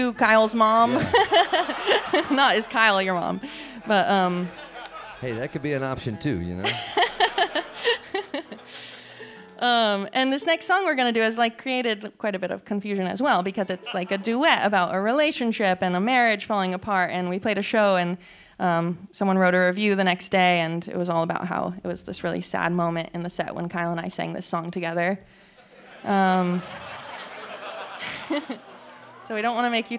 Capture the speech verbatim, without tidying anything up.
Kyle's mom. Yeah. Not is Kyle your mom, but um. Hey, that could be an option too, you know. Um, and this next song we're gonna do has like created quite a bit of confusion as well, because it's like a duet about a relationship and a marriage falling apart. And we played a show, and um, someone wrote a review the next day, and it was all about how it was this really sad moment in the set when Kyle and I sang this song together. Um, so we don't want to make you